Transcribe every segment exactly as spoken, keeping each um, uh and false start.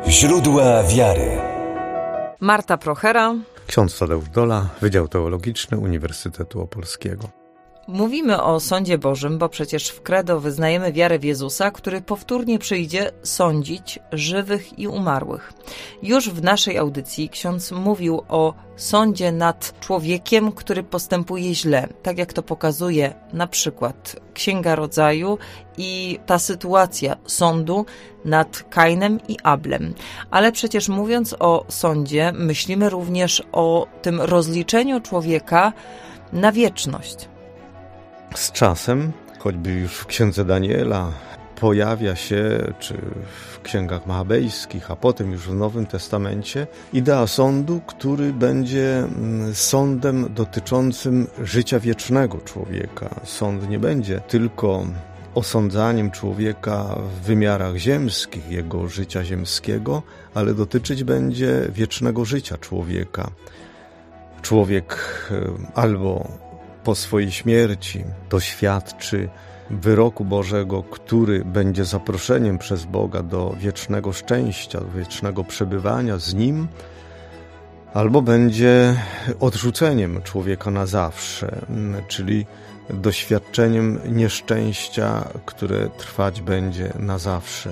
Źródła wiary. Marta Prochera, ksiądz Tadeusz Dola, Wydział Teologiczny Uniwersytetu Opolskiego. Mówimy o sądzie Bożym, bo przecież w credo wyznajemy wiarę w Jezusa, który powtórnie przyjdzie sądzić żywych i umarłych. Już w naszej audycji ksiądz mówił o sądzie nad człowiekiem, który postępuje źle, tak jak to pokazuje na przykład Księga Rodzaju i ta sytuacja sądu nad Kainem i Ablem. Ale przecież mówiąc o sądzie, myślimy również o tym rozliczeniu człowieka na wieczność. Z czasem, choćby już w Księdze Daniela, pojawia się, czy w księgach machabejskich, a potem już w Nowym Testamencie, idea sądu, który będzie sądem dotyczącym życia wiecznego człowieka. Sąd nie będzie tylko osądzaniem człowieka w wymiarach ziemskich, jego życia ziemskiego, ale dotyczyć będzie wiecznego życia człowieka. Człowiek albo po swojej śmierci doświadczy wyroku Bożego, który będzie zaproszeniem przez Boga do wiecznego szczęścia, do wiecznego przebywania z Nim, albo będzie odrzuceniem człowieka na zawsze, czyli doświadczeniem nieszczęścia, które trwać będzie na zawsze.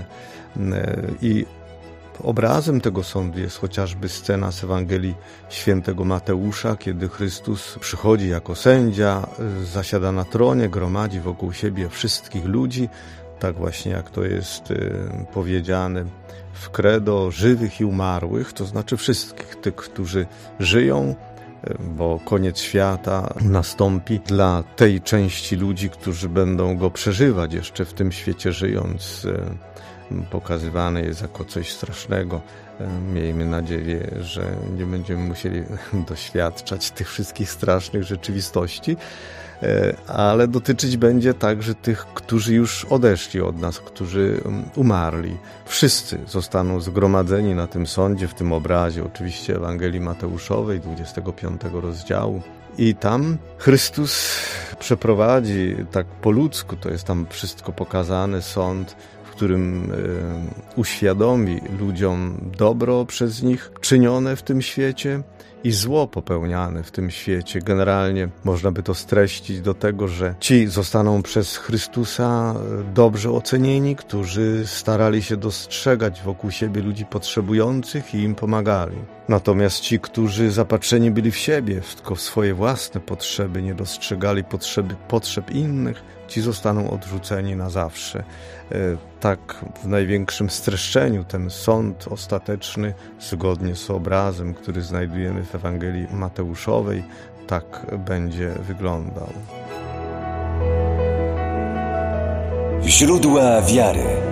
I obrazem tego sądu jest chociażby scena z Ewangelii Świętego Mateusza, kiedy Chrystus przychodzi jako sędzia, zasiada na tronie, gromadzi wokół siebie wszystkich ludzi, tak właśnie jak to jest powiedziane w credo, żywych i umarłych, to znaczy wszystkich tych, którzy żyją, bo koniec świata nastąpi dla tej części ludzi, którzy będą go przeżywać jeszcze w tym świecie żyjąc. Pokazywane jest jako coś strasznego. Miejmy nadzieję, że nie będziemy musieli doświadczać tych wszystkich strasznych rzeczywistości, ale dotyczyć będzie także tych, którzy już odeszli od nas, którzy umarli. Wszyscy zostaną zgromadzeni na tym sądzie, w tym obrazie oczywiście Ewangelii Mateuszowej, dwudziestego piątego rozdziału. I tam Chrystus przeprowadzi tak po ludzku, to jest tam wszystko pokazane, sąd, w którym y, uświadomi ludziom dobro przez nich czynione w tym świecie i zło popełniane w tym świecie. Generalnie można by to streścić do tego, że ci zostaną przez Chrystusa dobrze ocenieni, którzy starali się dostrzegać wokół siebie ludzi potrzebujących i im pomagali. Natomiast ci, którzy zapatrzeni byli w siebie, tylko w swoje własne potrzeby, nie dostrzegali potrzeby, potrzeb innych, ci zostaną odrzuceni na zawsze. Tak w największym streszczeniu ten sąd ostateczny, zgodnie z obrazem, który znajdujemy w Ewangelii Mateuszowej, tak będzie wyglądał. Źródła wiary.